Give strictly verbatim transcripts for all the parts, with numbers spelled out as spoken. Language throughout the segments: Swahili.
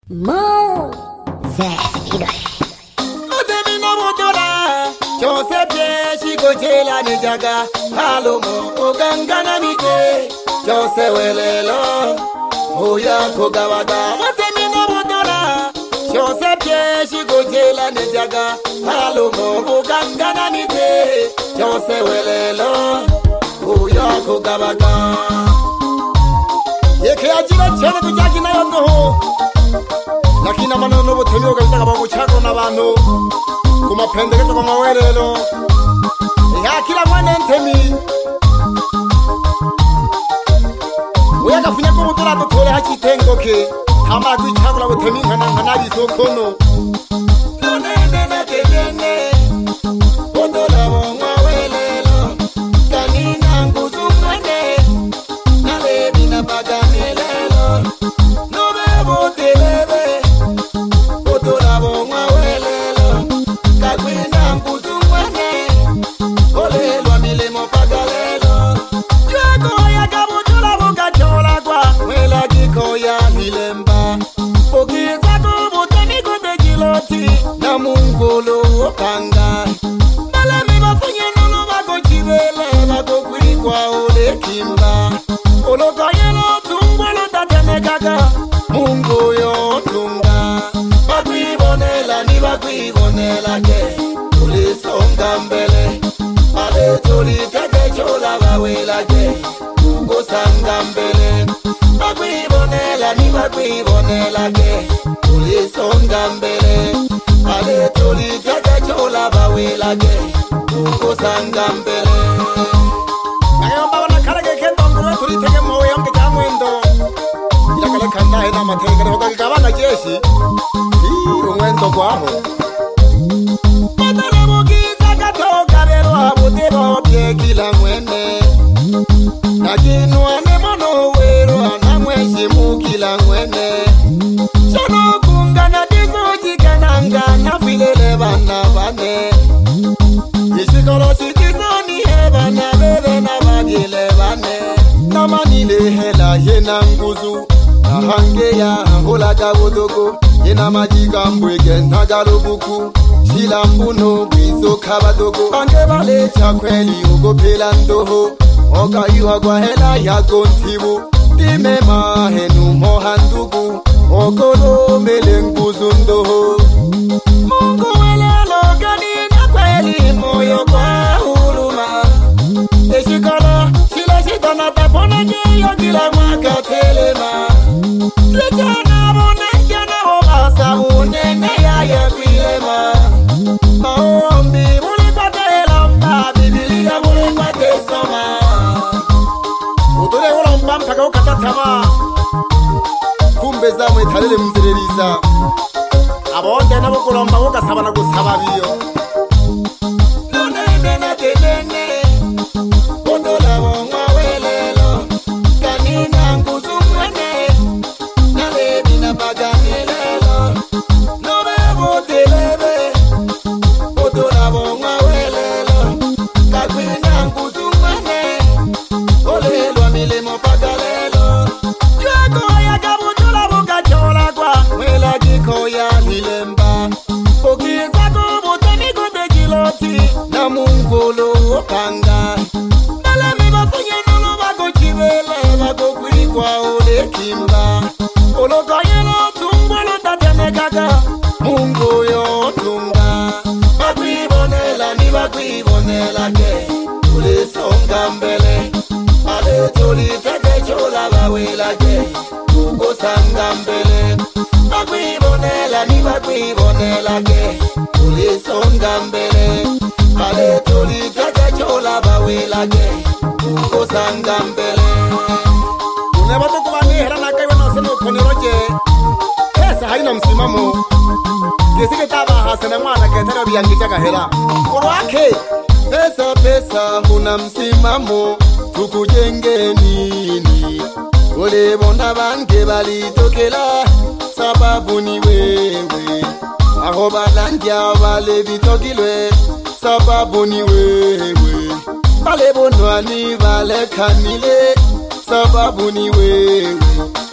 Moses Idole. Udemina motora, Joseph Shiko Jela Nijaga, Halomo, Ogangana Mite, Joseph Welelo, Oya Kogawada. Udemina motora, Joseph Shiko Jela Nijaga, Halomo, Ogangana Mite, Joseph Welelo, Oya Kogawada. Yeke ajira chene kujaki na yondo. Lakini amano no botemyo gaitaka baguchako nabantu kumapendekeza kwa mawelelo ya kila mwana ntemi uyaga funya ko mutora dutore hakitengoke hama kwichakula botemi nkana nkana bisokono none nene tene bodola bo mawelelo kanina nguzumane nale bina bagamelelo no bebo telebe na mungolo opanga malami bafunye nolo bakochibele bakokwikwa ole kimba ologayelo tungolo tatenekaga mungu yo tunga bakwibonela ni bakwibonela ke ulisonga mbele ale tuliteke chola bawela ke ukosanga mbele bakwibonela ni bakwibonela ke ulisonga mbele ale toli jaga chola bawela ge uko sanga mbele ayamba wana karage ke tongoro tuli tege mo yonke jamwendo ila kale kanda ina matege roga kabana jeshi iro mwendo kwaho madara bogiza gatoga bero abutero bye kila mwene nakinu ane mono wero anamweshi mukila mwene sono kungana na filele bana bane yishikoro sikizoni he bana bebe na bagile bane na manile hela yena nguzu na hange ya hola gabudogo yena majiga mbwege na galubuku shila mbuno bizo kabadogo bange bale chakweli ugo pela ndoho oka yuha kwa hela ya gontibu dime mahenu mohandugu okolo mele nguzu ndoho Mungu welelo kanina kweli moyo kwa huruma Eshikala shila shitana tapona jiyo kila mwaka telema Lechana mone jana obasa unene ya ya kwilema Maombi muli kwa telamba Biblia muli kwa tesoma Utule ulomba mpaka ukatatama Kumbe zamwe talele mzireliza abonde nabo kulomba ukasaba na gusaba biyo none nene tene bodola bo mawelelo kanina nguzumwane nale bina bagamelelo no bebo telebe bodola bo mawelelo kanina nguzumwane olelo milemo pagalelo yako ya gabudola bo gachola kwa wela gikoya Lemba Okiza kubuteni kote kiloti na mungolo opanga Malami bafunye nolo bako chibele bako kwikwa ole kimba Ologayelo tungolo tatenekaga mungu yo tunga Bakwibonela ni bakwibonela ke ulisonga mbele Ale tuliteke chola bawela ke uko sanga mbele Bakwibonela ni bakwibonela ke ulisonga mbele ale tuliteke chola bawela ke uko sanga mbele Uneba tukubani hera nakaiwa na usenu koniroje Pesa haina msimamo Kisiki taba hasene mwana ketero biyangijaga hera Kurwake Pesa pesa huna msimamo Tukujenge nini Ulibona bange balitokela sababu ni wewe aho balanja bale bitokilwe sababu ni wewe bale bonwani bale kanile sababu ni wewe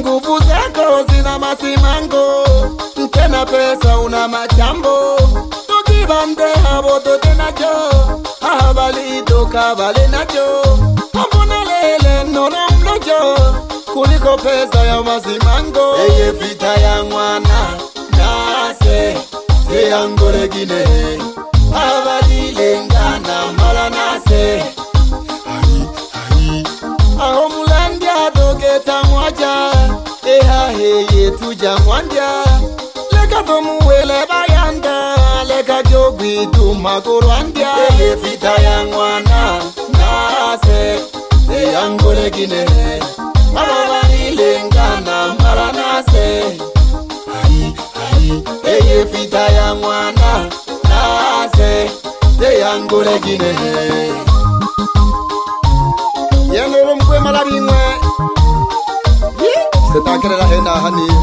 nguvu zako zina masimango, tena pesa una machambo. Tukibande habo tote nacho, habali toka vale nacho. Ambona lele nono mlojo, kuliko pesa ya masimango. Eye vita ya mwana nase, te angole gine, habali lengana mala nase. Aho mulandia dogeta mwaja, eha heye tuja mwandia. Leka tomu wele bayanda, leka jogi tumakurwandia. Eye vita ya mwana nase, te angole gine, habali lengana mala nase. Eye vita ya mwana nase, te angole gine. Yenoro mkwe malabingwe, setakere la hena hani.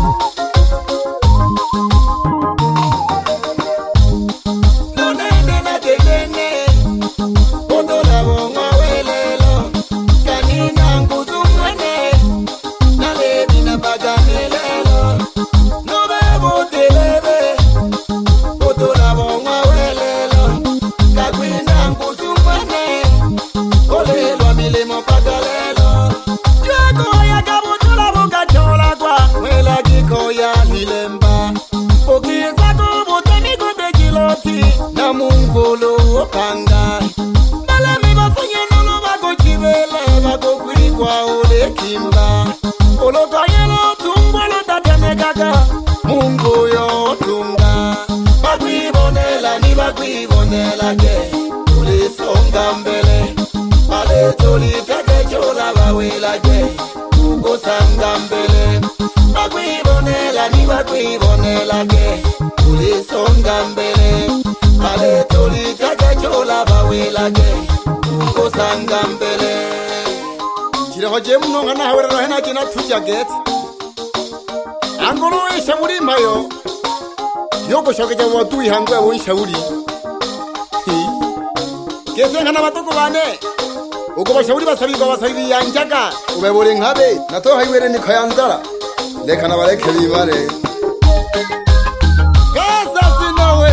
Nonene na tenene, odo la bonga welelo. Kanina nguzu mwene, na lebi na bagamelelo. Nobebo telebe, odo la bonga welelo. Kakwina nguzu mwene, olelo milemo pagalelo. Juego ya kabutula boka chola kwa mwela kiko ya hilemba. Okiza kubute mikude kiloti na mungolo opanga. Malami bafunye nolo bako chibele bako kulikwa ole kimba. Oloka yelo tumbolo tatene kaka mungu yo tunga. Bakwibonela ni bakwibonela ke ulisonga mbele. Bale toli teke chola bawela je uko sanga mbele. Bakwibonela ni bakwibonela ke ulisonga mbele. Bale toli teke chola bawela je uko sanga mbele. Chile hoje mnonga na hawera no hena kina tuja get. Angolo isha muri mayo. Yoko shokeja watu ihangwe wo isha uri. Kese ngana batoko bane. Uko bashauri basabirwa basabibi yanjaga ubebore nkabe nato hayiwere ni kayanzara leka nabareke bibare Gaza sinowe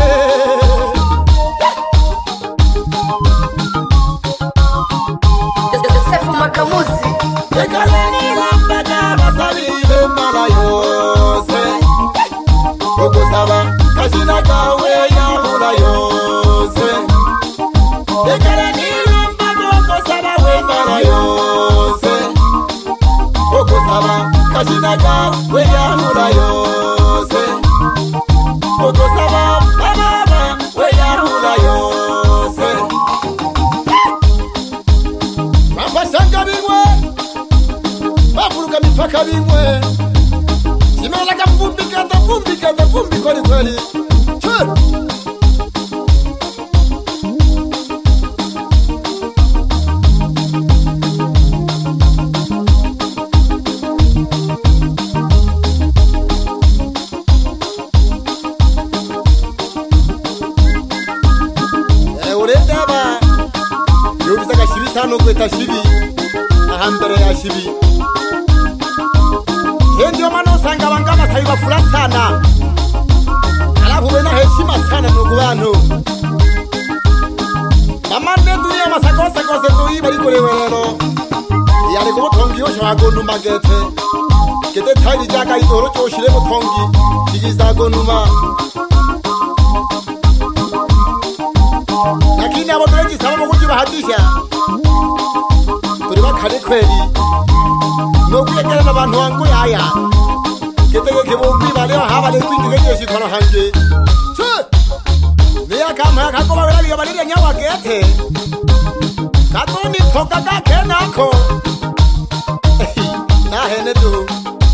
Sefu Makamuzi leka leni lambada basabibe mala yose Uko saba kashina kawe ya hula yose Leka leni yose Oko saba kashinaga weya hura yose Oko saba baba weya hura yose Mapashanga bingwe Mafuruka mipaka bingwe Simelaga mvumbika da vumbika da vumbi kweli kweli Chur Sano kweta shibi ahambere ya shibi Hendio mano sanga wangama saiba fula sana Alafu wena heshima sana nugu wano Mamande dunia masakose kose tuiba likule welelo Yale kubo tongi osho agonu magete Kete tairi jaka idoro choshile mo tongi Chigiza agonuma Lakini abo tuweji sababu kujiba hadisha Turiba kare kweli Nokuyekele n'abantu wangu yaya Ketege kibumbi baleo habale kwindige jeshi kono hanje Chut Niya kama kako bawela biga balire nyawa gete Katoni toka kake nako Na hene du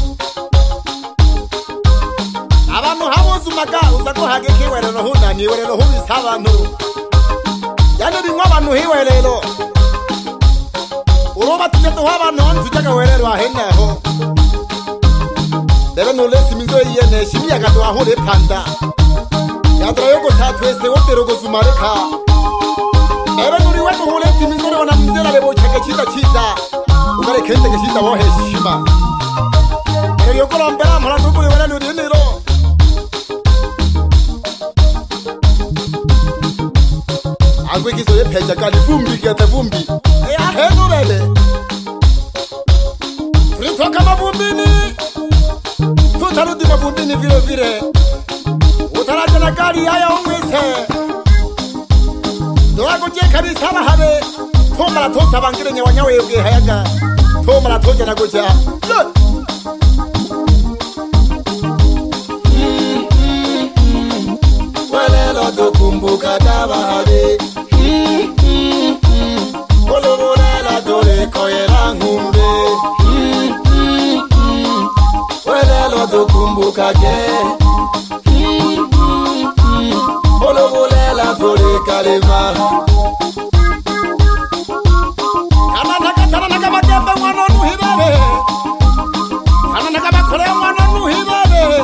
Abantu hamuzu maga uzako hage kiwele no huna niwele no huni sabantu Yani bingwa abantu hiwelelo Uroba tuje tuhaba non tuje gawererwa heneho Debe no lesi mizo yene shimiya gato ahore panda Yadra yoko tatwese wote rogo zumareka Debe nuri weto hulesi mizo wana mzela lebo chake chita chita Ugare kente ke chita wohe shima yokolo mbela mala tukuli wala ludiniro. Angwe kiso ye pecha kali vumbi kete vumbi. Eya henu rele. Ritoka mavumbini. Tutarudi mavumbini vile vile. Utaraja na gari haya umwise. Doago jeka ni sana habe. Toma la tosa bangire nye wanyawe yoge hayaga. Toma la toja na goja. Look. Walelo dokumbuka dababe. Olobolela dole koyela ngumbe. Walelo dokumbuka ge. Olobolela dole kalema. Kama nakatana nakama kembe mwana nuhibebe. Kama nakama kore mwana nuhibebe.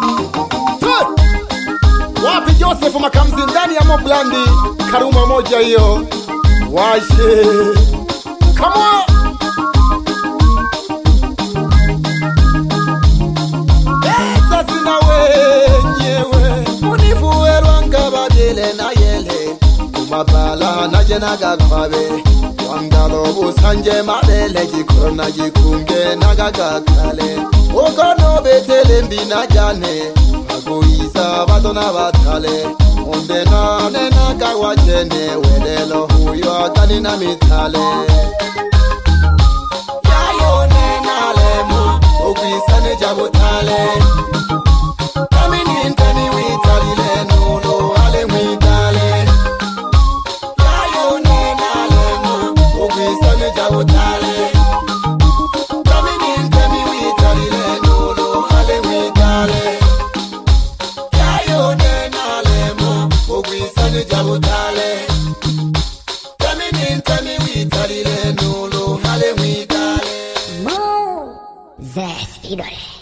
Wapi Joseph Makamzi ndani ya Moblandi. Karuma moja hiyo. Washe. Come on. Esa zina wenyewe. Unifuwe rwanga badele na yele. Kumabala na jena gagwabe. Wangalo busanje mabele jikoro na jikunge na gagakale. Ogono betele mbina jane. Agoiza badona batale. Onde na nena kawachene. Welelo huyo akani na mitale. Yayo nena lemo. Ogwisane jabotale. Kamini nteni witali leno. No ale witale. Yayo nena lemo. Ogwisane jabotale. Kamini nteni witali leno. No ale witale. Yayo nena lemo. Ogwisane jabotale. Kamini nteni witali leno. No ale witale. Mo Zes Idole.